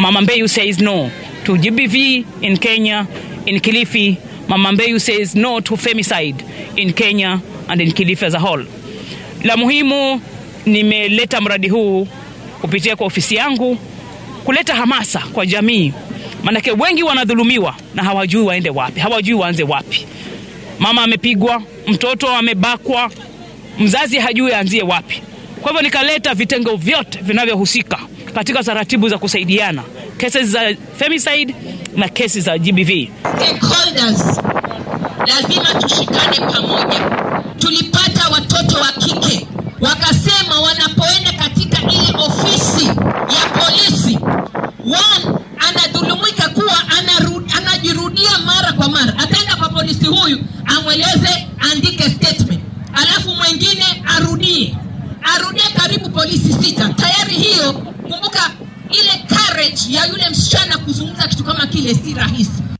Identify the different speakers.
Speaker 1: Mama Mbeyu says no to GBV in Kenya, in Kilifi. Mama Mbeyu says no to femicide in Kenya and in Kilifi as a whole. La muhimu, nimeleta mradi huu kupitia kwa ofisi yangu kuleta hamasa kwa jamii. Manake wengi wanadhulumiwa na hawajui waende wapi, hawajui waanze wapi. Mama amepigwa, mtoto amebakwa, mzazi hajui aanzie wapi. Kwa hivyo nikaleta vitengo vyote vinavyohusika katika taratibu za kusaidiana, cases za femicide na cases za GBV.
Speaker 2: Stakeholders lazima tushikane pamoja. Tulipata watoto wa kike wakasema wanapoenda katika ile ofisi ya polisi, one anadhulumika kuwa anajirudia mara kwa mara. Ataenda kwa polisi huyu amweleze, andike statement, alafu mwingine arudie karibu polisi 6. Tayari hiyo, kumbuka ile courage ya yule msichana kuzungumza kitu kama kile si rahisi.